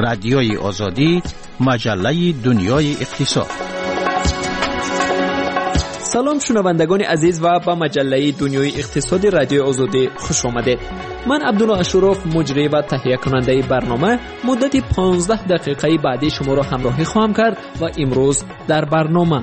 رادیوی آزادی، مجله دنیای اقتصاد. سلام شنوندگان عزیز و به مجله دنیای اقتصادی رادیو آزادی خوش آمدید. من عبدالله اشرف مجری و تهیه کننده برنامه مدت 15 دقیقه بعدی شما را همراهی خواهم کرد و امروز در برنامه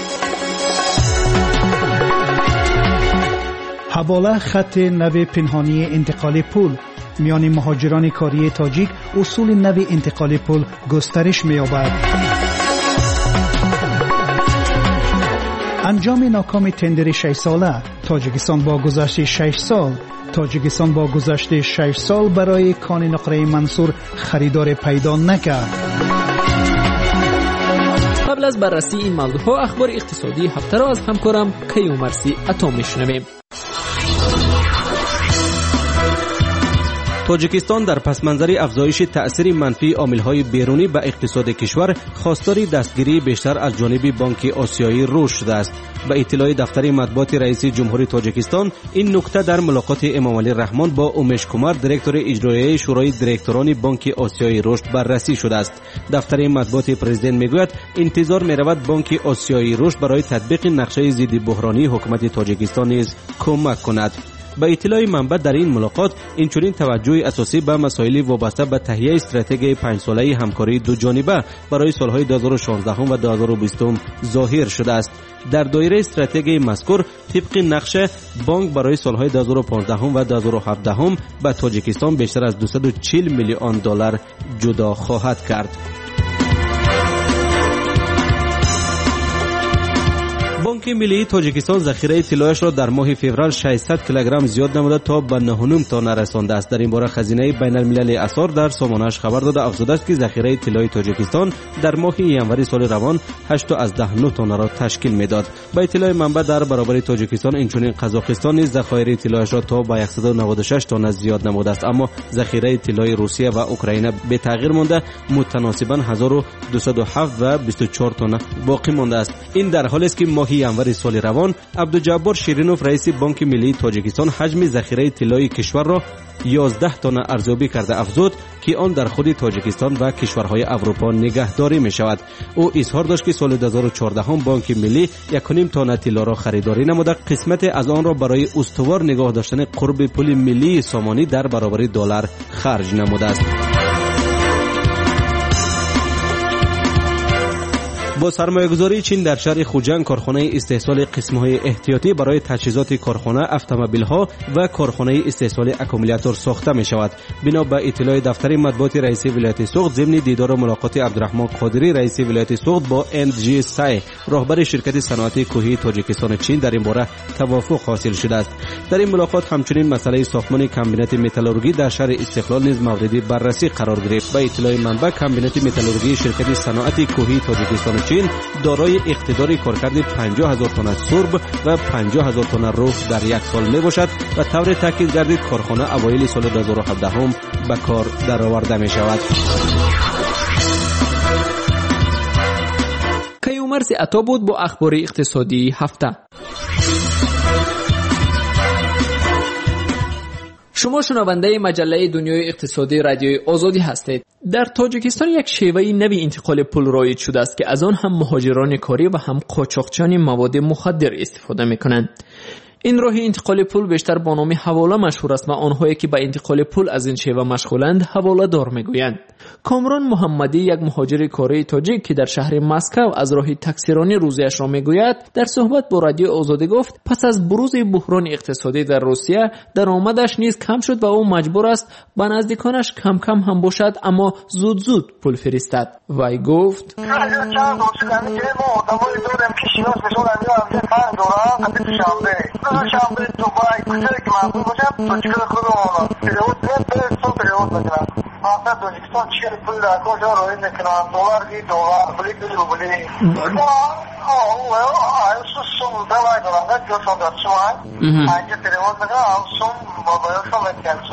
حواله خط نو پنهانی انتقال پول میان مهاجران کاری تاجیک، اصول نو انتقال پول گسترش می‌یابد. انجام ناکام تندر 6 ساله، تاجیکستان با گذشت 6 سال برای کان نقره منصور خریدار پیدا نکرد. قبل از بررسی این موضوعها اخبار اقتصادی هفته را از همکارم کیومرثی عطا میشنویم. تاجیکستان در پس‌منظر افزایش تأثیر منفی عامل‌های بیرونی به اقتصاد کشور خواستار دستگیری بیشتر از جانب بانک آسیایی رشد شده است. به اطلاع دفتر مطبوعات رئیس جمهوری تاجیکستان، این نکته در ملاقات امامعلی رحمان با اومش کمار دیرکتور اجرایی شورای دیرکتوران بانک آسیایی رشد بررسی شده است. دفتر مطبوعات پرزیدنت میگوید انتظار می‌رود بانک آسیایی رشد برای تطبیق نقشه ضد بحرانی حکومت تاجیکستان نیز کمک کند. به اطلاع منبع در این ملاقات اینچنین توجه اساسی به مسائل وابسته به تهیه استراتژی 5 ساله همکاری دو جانبه برای سالهای 2016 و 2020 ظاهر شده است. در دایره استراتژی مذکور طبق نقشه بانک برای سالهای 2015 و 2017 به تاجیکستان بیشتر از 240 میلیون دلار جدا خواهد کرد. بانک ملی تاجیکستان ذخیره طلایش را در ماه فوریه 600 کیلوگرم زیاد نموده تا به 9.5 تن رسانده است. در این باره خزینه بین المللی اسعار در سامانه‌اش خبر داده افزوده است که ذخیره طلای تاجیکستان در ماه ینوری سال روان 8.9 تن را تشکیل میداد. با اطلاع منبع در برابر تاجیکستان اینچنین قزاقستان نیز ذخایر طلایش را تا به 196 تن زیاد نموده است، اما ذخیره طلای روسیه و اوکراین به تغییر مانده متناسباً 1207 و 24 تن باقی مانده است. این در حالی است که ماه ینوری سال روان عبدالجبار شیرینوف رئیس بانک ملی تاجیکستان حجم ذخیره طلای کشور را 11 تن ارزیابی کرده افزود که آن در خود تاجیکستان و کشورهای اروپا نگهداری می شود. او اظهار داشت که سال 2014 بانک ملی 1.5 تن طلا را خریداری نموده، قسمت از آن را برای استوار نگاه داشتن قرب پول ملی سامانی در برابر دلار خرج نموده است. با سرمایه‌گذاری چین در شهر خوجند کارخانه استحصال قسم‌های احتیاطی برای تجهیزات کارخانه، اتومبیل‌ها و کارخانه استحصال اکومولاتور ساخته می‌شود. بنا به اطلاع دفتر مطبوعات رئیس ولایت سوخت ضمن دیدار و ملاقات عبدالرحمن قادری رئیس ولایت سوخت با NG سای راهبر شرکت صنعتی کوهی تاجیکستان چین در این باره توافق حاصل شده است. در این ملاقات همچنین مسئله ساختمان کمبینات متالورژی در شهر استقلال نیز مورد بررسی قرار گرفت. به اطلاع منبع کمبینات متالورژی شرکت صنعتی کوهی تاجیکستان چین دارای اقتدار کارکرد 50,000 تن سرب و 50,000 تن رفت در یک سال می باشد و طور تاکید گردید کارخانه اوایل سال 2017 به کار درآورده می شود. کیومرثی عطا بود با اخبار اقتصادی هفته. شما شنونده مجله دنیای اقتصادی رادیوی آزادی هستید. در تاجیکستان یک شیوه نوی انتقال پول رایج شده است که از آن هم مهاجران کاری و هم قاچاقچیان مواد مخدر استفاده می‌کنند. این راه انتقال پول بیشتر با نام حواله مشهور است و آنهایی که به انتقال پول از این شیوه مشغولند حواله دار میگویند. کامران محمدی یک مهاجر کاری تاجیک که در شهر مسکو از راه تکثیرانی روزیش را میگوید در صحبت با رادیو آزادی گفت پس از بروز بحران اقتصادی در روسیه درآمدش نیز کم شد و او مجبور است به نزدیکانش کم کم هم باشد اما زود زود پول فرستد. وی گفت شنبه دوبای کوچه که معمول باشم تاجیکا خودم پیروز بکنم مثلا تاجیکستان چیه پول در کجا روی نکنم دلار بلی سوم دوای دارم جو شما اینجا پیروز بکنم سوم با باید شما بکنم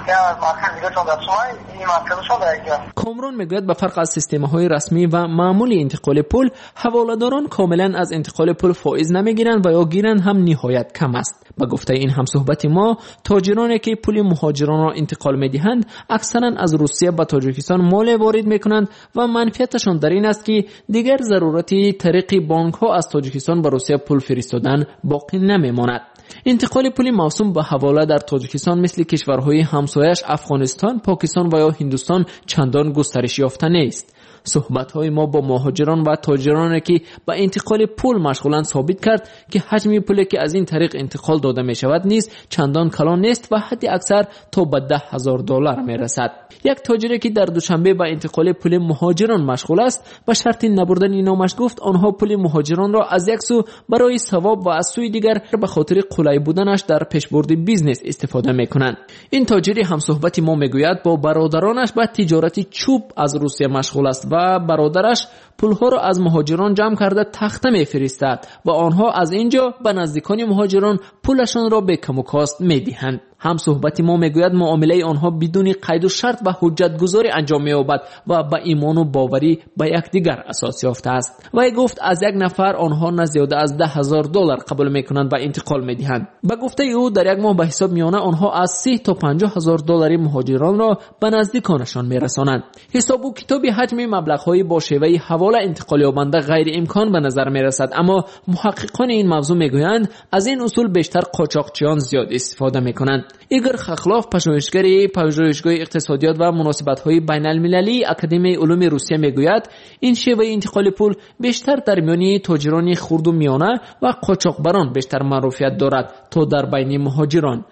کامرون میگوید به فرق از سیستم‌های رسمی و معمولی انتقال پول، حواله‌داران کاملا از انتقال پول فائز نمیگیرند و یا گیرند هم نهایت کم است. با گفته این همصحبت ما، تاجرانی که پول مهاجران را انتقال می‌دهند اکثرا از روسیه به تاجیکستان مال وارد می‌کنند و منفعتشان در این است که دیگر ضرورتی طریق بانک‌ها از تاجیکستان به روسیه پول فرستادن باقی نمی‌ماند. انتقال پول موسوم به حواله در تاجیکستان مثل کشورهای همسایش افغانستان، پاکستان و یا هندوستان چندان گسترش یافته نیست. صحبت‌های ما با مهاجران و تاجرانی که با انتقال پول مشغولند ثابت کرد که حجم پولی که از این طریق انتقال داده می شود نیز چندان کلان نیست و حد اکثر تا به $10,000 می رسد. یک تاجری که در دوشنبه با انتقال پول مهاجران مشغول است به شرط نبردن نامش گفت آنها پول مهاجران را از یک سو برای ثواب و از سوی دیگر به خاطر قلای بودنش در پیشبرد بیزنس استفاده می کنند. این تاجری همصحبت ما میگوید با برادرانش به تجارت چوب از روسیه مشغول است و برادرش پولها را از مهاجران جمع کرده تخته میفرستد و آنها از اینجا به نزدیکان مهاجران پولشان را به کم و کاست میدهند. هم صحبت ما میگوید معامله آنها بدون قید و شرط و حجت گذاری انجام می‌یابد و با ایمان و باوری به یکدیگر اساس یافته است. و گفت از یک نفر آنها نه زیاده از $10,000 قبول میکنند و انتقال میدهند. به گفته او در یک ماه به حساب میانه آنها از 30 تا $50,000 مهاجران را به نزدیکانشان میرسانند. حساب و کتاب حجم مبلغ‌های با شیوه حواله انتقال یابنده غیر امکان به نظر میرسد، اما محققان این موضوع میگویند از این اصول بیشتر قاچاقچیان زیاد استفاده میکنند. ایگور خخلاف، پژوهشگر اقتصادیات و مناسبت‌های بین‌المللی اکادمی علوم روسیه میگوید این شیوه انتقال پول بیشتر در میان تاجران خرد و میانه و قاچاقبران بیشتر معروفیت دارد تا در بین مهاجران.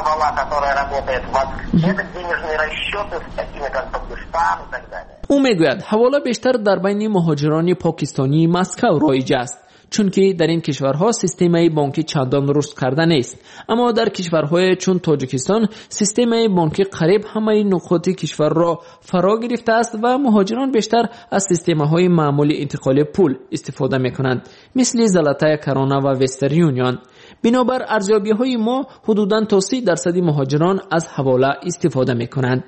او میگوید حواله بیشتر در بین مهاجران پاکستانی مسکو رایج است، چون که در این کشورها سیستم بانکی چندان رشد کرده نیست، اما در کشورهای چون تاجیکستان سیستم بانکی قریب همه نقاط کشور را فرا گرفته است و مهاجران بیشتر از سیستم‌های معمولی انتقال پول استفاده می‌کنند، مثل زلاتای کرانا و وستر یونیون. بنابر ارزیابی‌های ما حدوداً تا 30% مهاجران از حواله استفاده می‌کنند.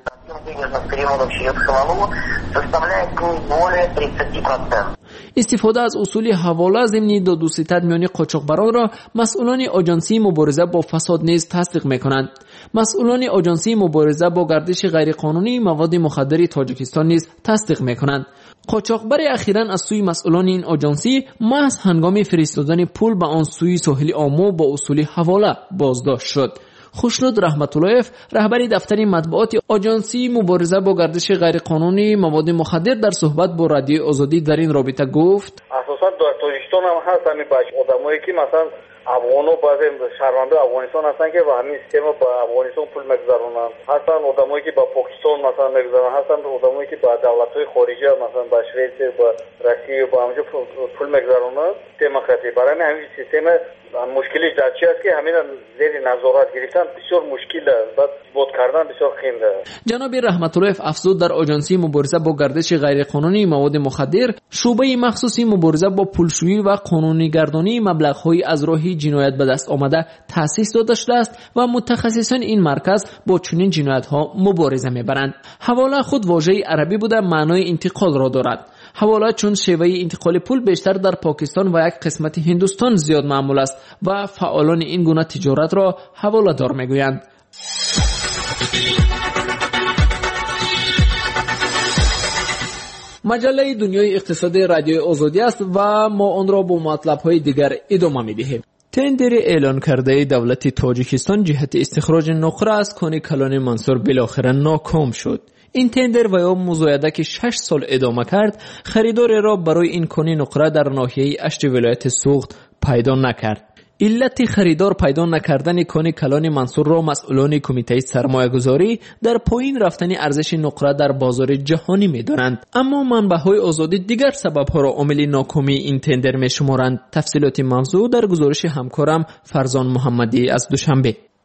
استفاده از اصول حواله ضمن داد و ستد میان قاچاقبران را مسئولان آژانسی مبارزه با فساد نیز تصدیق میکنند. مسئولان آژانسی مبارزه با گردش غیرقانونی مواد مخدر تاجیکستان نیز تصدیق میکنند. قاچاقبر اخیراً از سوی مسئولان این آژانسی محض هنگام فرستادن پول به آن سوی ساحل آمو با اصول حواله بازداشت شد. خوشنود رحمت‌اللهیف، رهبر دفتر مطبوعات آژانسی مبارزه با گردش غیرقانونی مواد مخدر، در صحبت با رادیو آزادی در این رابطه گفت: اساساً در تاجیکستان هم هست همین آدمایی که مثلا افغانو بعضی شهرونده افغانستان هستن که با همین سیستم با افغانستان پول میگذرونن، هستن آدمایی که با پاکستان مثلا میگذرونن، هستن آدمایی که با دولت‌های خارجی مثلا با شوئیس با روسیه با همینجا پول میگذرونن. دموکراسی برای همین سیستم مشکلی در چی است که همین زیر نظارت گرفتن بسیار مشکل است، بعد بود کردن بسیار خنده. جناب رحمت‌الله افزود در آژانسی مبارزه با گردش غیرقانونی مواد مخدر شعبه مخصوصی مبارزه با پولشویی و قانونی‌گردانی مبلغ‌های از راه جنایت به دست آمده تأسیس داده شده است و متخصصان این مرکز با چنین جنایت‌ها مبارزه می‌برند. حواله خود واژه عربی بوده معنای انتقال را دارد. حواله چون شیوه انتقال پول بیشتر در پاکستان و یک قسمت هندوستان زیاد معمول است و فعالان این گونه تجارت را حواله دار میگویند. مجله دنیای اقتصادی رادیو آزادی است و ما آن را با مطلب‌های دیگر ادامه می‌دهیم. تندر اعلان کرده دولت تاجیکستان جهت استخراج نقره از کان کلان منصور بالاخره ناکام شد. این تندر و یا مزایده که 6 سال ادامه کرد خریدار را برای این کان نقره در ناحیه اشت ولایت سوخت پیدا نکرد. علت خریدار پیدا نکردن کان کلان منصور را مسئولان کمیته سرمایه گذاری در پایین رفتن ارزش نقره در بازار جهانی می دانند، اما منبع‌های آزادی دیگر سبب‌ها را عامل ناکامی این تندر می شمارند. تفصیلات موضوع در گزارش همکارم فرزان محمدی از دوشنبه.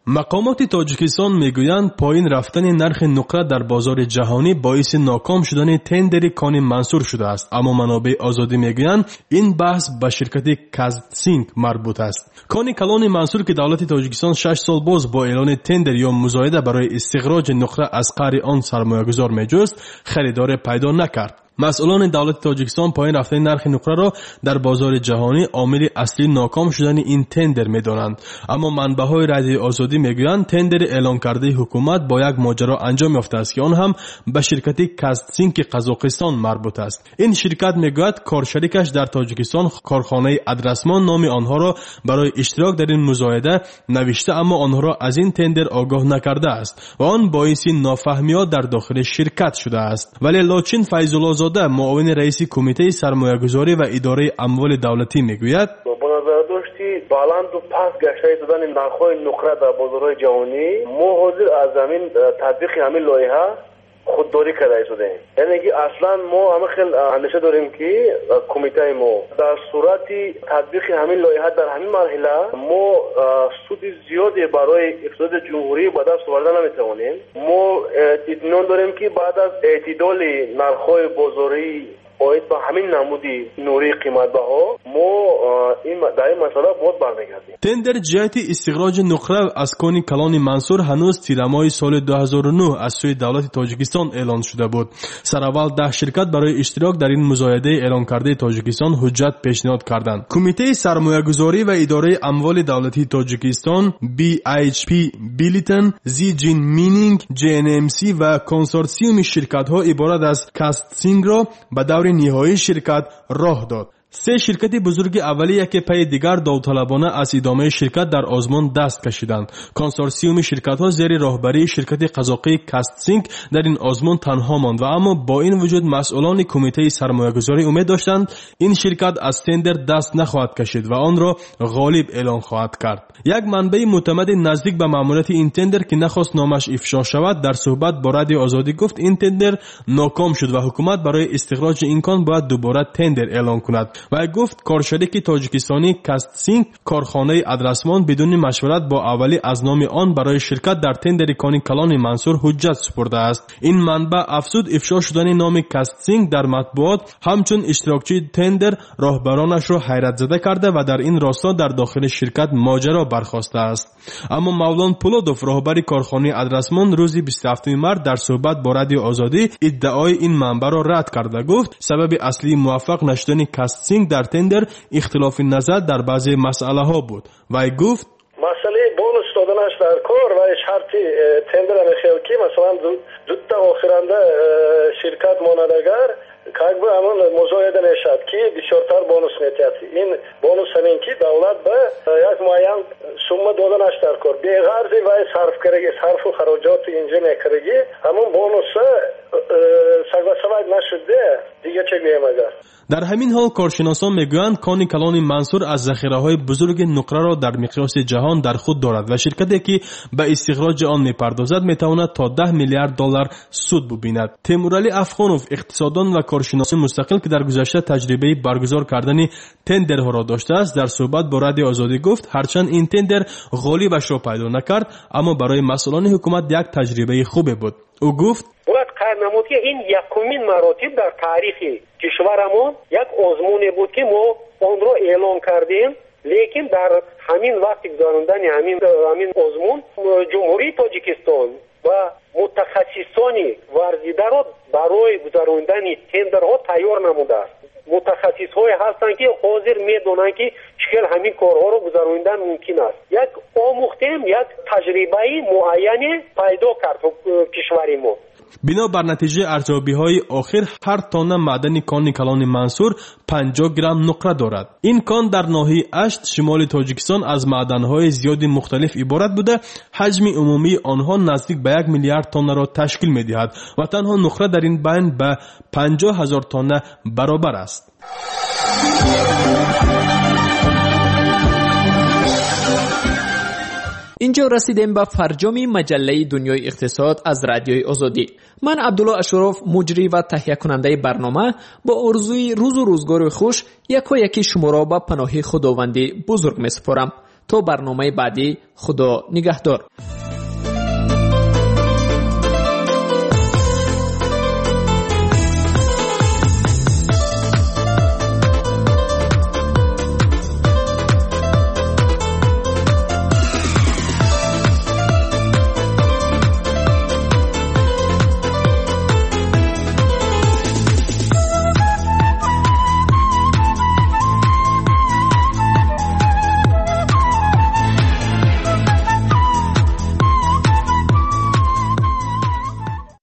مقامات تاجیکستان میگویند پایین رفتن نرخ نقره در بازار جهانی باعث ناکام شدن تندر کان منصور شده است، اما منابع آزادی میگویند این بحث به شرکت کازتسینگ مربوط است. کان کلان منصور که دولت تاجیکستان 6 سال باز با اعلان تندر یا مزایده برای استخراج نقره از قعر آن سرمایه‌گذار میجست، خریدار پیدا نکرد. مسئولان دولت تاجیکستان پایین رفتن نرخ نقره را در بازار جهانی عامل اصلی ناکام شدن این تندر می‌دانند، اما منبع‌های رادیوی آزادی میگویند تندر اعلان کرده حکومت با یک ماجرا انجام یافته است که آن هم به شرکت کازتسینگ قزاقستان مربوط است. این شرکت میگوید کارشریکش در تاجیکستان کارخانه ادرسمان نام آنها را برای اشتراک در این مزایده نوشته، اما آنها را از این تندر آگاه نکرده است و آن باعث نافهمی‌ها در داخل شرکت شده است. ولی لاچین فیض‌الله زاده معاون رئیس کمیته سرمایه‌گذاری و اداره اموال دولتی میگوید با نظر داشتی بالند و پس گشته شدن نرخ‌های نقره در بازارهای جهانی ما حاضر از همین تطبیق همین لایحه خودداری کرده شده. یعنی که اصلا ما همه خیلی اندیشه داریم که کمیته ما در صورت تطبیق همین لایحه در همین مرحله ما سود زیادی برای اقتصاد جمهوری به دست آوردن نمیتوانیم. ما اطمینان داریم که بعد از اعتدال نرخ‌های بازاری باید با همین نمودی نوری قیمت بها ما در این مسئله باید برمیگردیم. تندر جهت استخراج نقره از کان کلان منصور هنوز تیر ماه سال 2009 از سوی دولت تاجیکستان اعلان شده بود. سراول 10 شرکت برای اشتراک در این مزایده اعلان کرده تاجیکستان حجت پیشنهاد کردند. کمیته سرمایه‌گذاری و اداره اموال دولتی تاجیکستان BHP بیلیتن، زیجین مینینگ، JNMC و کنسورسیوم شرکت‌ها عبارت از کازتسینگ را به دور نهایی شرکت راه داد. 3 شرکت بزرگ اولیه که پی دیگر داوطلبانه از ادامه شرکت در آزمون دست کشیدند. کنسورسیوم شرکت‌ها زیر راهبری شرکت قزاقی کازتسینگ در این آزمون تنها ماند و اما با این وجود مسئولان کمیته سرمایه‌گذاری امید داشتند این شرکت از تندر دست نخواهد کشید و آن را غالب اعلان خواهد کرد. یک منبع معتمد نزدیک به ماموریت این تندر که نخواست نامش افشا شود در صحبت با رادیو آزادی گفت این تندر ناکام شد و حکومت برای استخراج این کان باید دوباره تندر اعلان کند و گفت کارشریک تاجیکستانی کازتسینگ کارخانه ادرسمان بدون مشورت با اولی از نام آن برای شرکت در تندر کان کلان منصور حجت سپرده است. این منبع افزود افشا شدن نام کازتسینگ در مطبوعات همچون اشتراکچی تندر راهبرانش را حیرت زده کرده و در این راستا در داخل شرکت ماجرا برخاسته است. اما مولان پولودوف راهبر کارخانه ادرسمان روز 27 مارس در صحبت با رادیو آزادی ادعای این منبع را رد کرده گفت سبب اصلی موفق نشدن کازتسینگ در تندر اختلاف نظر در بعضی مسئله ها بود و گفت مسئله بونوس دادنش در کار و شرط تندر نخیل که مثلا زودتر آخرنده شرکت ماندگر که همون مزایده نشد که بسیارتر بونوس میتیاتی این بونوس همین که دولت به یک معین سومه دادنش در کار به غرضی و صرف و خراجات اینجا میکرگی همون بونوس سگوسوید نشده دیگه چه گویم اگر. در همین حال کارشناسان میگویند کان کلان منصور از ذخیره‌های بزرگ نقره را در مقیاس جهان در خود دارد و شرکتی که به استخراج آن میپردازد میتواند تا 10 میلیارد دلار سود ببیند. تیمورعلی افغانوف اقتصاددان و کارشناس مستقل که در گذشته تجربه برگزار کردن تندرها را داشته است در صحبت با رادیو آزادی گفت هرچند این تندر غالبش را پیدا نکرد اما برای مسئولان حکومت یک تجربه خوبی بود. او گفت باید قرار نمود که این یکمین مراتب در تاریخ کشورمون یک آزمونی بود که ما آن را اعلان کردیم، لیکن در همین وقت گذراندن همین آزمون جمهوری تاجیکستان و متخصصان ورزیده را برای گذراندن تندرها تیار نموده است. متخصص‌های هستند که حاضر می‌دانند که چقدر همین کارها را گذراندن ممکن است. یک آموختیم یک تجربه معینی پیدا کرد کشوری ما. بنا بر نتیجه ارزیابی‌های آخر هر تانه معدن کان کلان منصور 50 گرم نقره دارد. این کان در ناحیه اشت شمال تاجیکستان از معدن‌های زیادی مختلف عبارت بوده، حجم عمومی آنها نزدیک به 1 میلیارد تانه را تشکیل می‌دهد و تنها نقره در این بین به 50,000 تانه برابر است. اینجا رسیدیم به فرجام مجله دنیای اقتصاد از رادیوی آزادی. من عبدالله اشرف مجری و تهیه کننده برنامه با آرزوی روز و روزگار خوش یکی شما را به پناه خداوند بزرگ می‌سپارم. تا برنامه بعدی، خدا نگهدار.